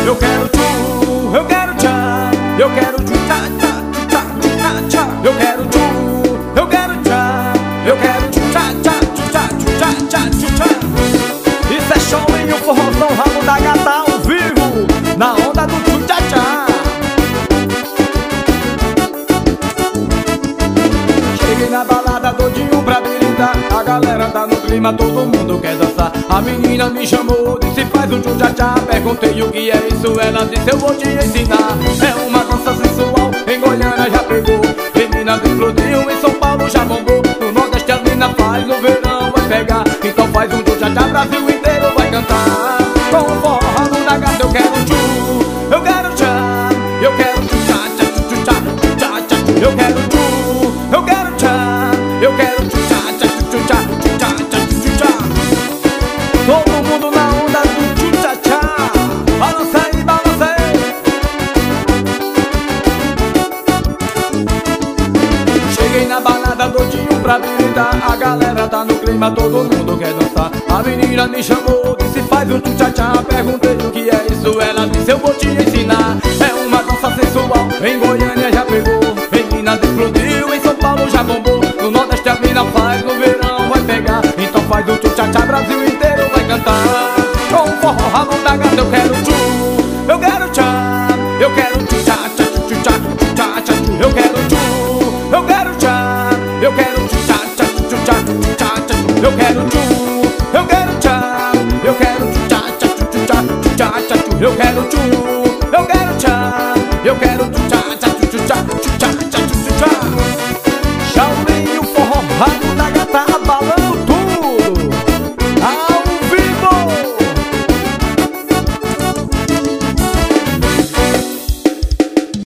Eu quero tchu, eu quero tchá, eu quero tchu tchá tchá tchá tchá tchá. Eu quero tchu, eu quero tchá, eu quero tchu tchá tchá tchá tchá tchá tchá. Isso é show em um forrozão, ramo da gata ao vivo, na onda do tchu tchá tchá. Cheguei na balada doidinho pra brindar, a galera tá no clima, todo mundo quer dançar. A menina me chamou, disse faz um tchu-tchá-tchá. Perguntei o que é isso, ela disse eu vou te ensinar. É uma dança sensual, em Goiânia já pegou, em Minas explodiu, em São Paulo já bombou. No Nordeste a mina faz, no verão vai pegar. Então faz um tchu-tchá-tchá, Brasil inteiro vai cantar. Com o forró ramo da gata eu quero tchu, eu quero tchá, eu quero tchu-tchá-tchá, tchu-tchá, tchu-tchá-tchá. Eu quero tchu, eu quero tchá, eu quero tchu-tchá-tchá, tchu-tchá, tchu-tchá-tchá, tchu-tchá. Todo mundo na onda do tchu-tchá-tchá. Balança aí, balança aí. Cheguei na balada doidinho pra brindar, a galera tá no clima, todo mundo quer dançar. A menina me chamou, disse faz um tchu-tchá-tchá. Perguntei o que é isso, ela disse eu vou te ensinar. É uma dança sensual, em Goiânia já pegou, em Minas explodiu, em São Paulo já bombou. No Nordeste a mina faz, no verão vai pegar. Então faz o tchu-tchá-tchá, Brasil inteiro vai cantar. Com o forró ramo da gata eu quero tchu, eu quero tchá, eu quero tchu-tchá-tchá, tchu-tchá, tchu-tchá-tchá. Eu quero tchu, eu quero tchá, eu quero tchu-tchá-tchá, tchu-tchá, tchu-tchá-tchá. Eu quero tchu, eu quero tchá, eu quero tchu-tchá-tchá, tchu-tchá, tchu-tchá-tchá. Eu quero tchu.